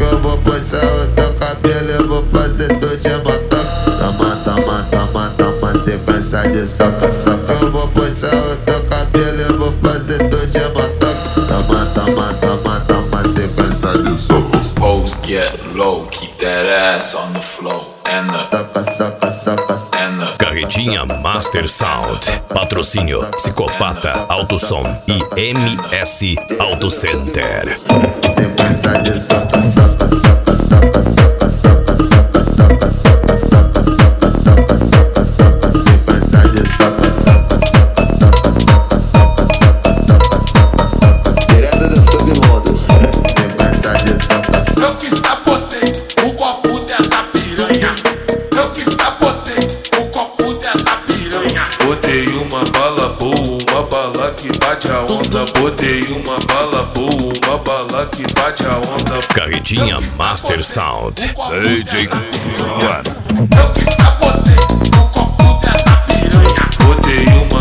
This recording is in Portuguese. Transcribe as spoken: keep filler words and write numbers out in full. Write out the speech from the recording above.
soca. Eu vou puxar o teu cabelo, eu vou fazer tu te matar. Toma, toma, toma, toma, sequência de soca, soca. Eu vou puxar o teu cabelo, eu vou fazer tu te matar. Toma, toma, toma, toma, sequência de soca. Hoes get low, keep that ass on the floor. And the Soca, soca, soca, and the Carretinha Master Sound. Patrocínio Psicopata Auto Som e M S Auto Center. sequência de soca, soca, soca, soca, soca, soca, soca, soca, soca, soca, soca, soca, soca, soca, sequência de soca, soca, soca, soca, soca, soca, soca, soca, soca, soca, Direto do submundo. sequência de soca, soca. Eu que sabotei o copo dessa piranha. Eu que sabotei o copo dessa piranha. Botei uma bala boa, uma bala que bate a onda. Botei uma bala boa, uma bala que bate a onda. Carretinha Master Sound. D J Eu que sabotei o copo dessa piranha. Botei uma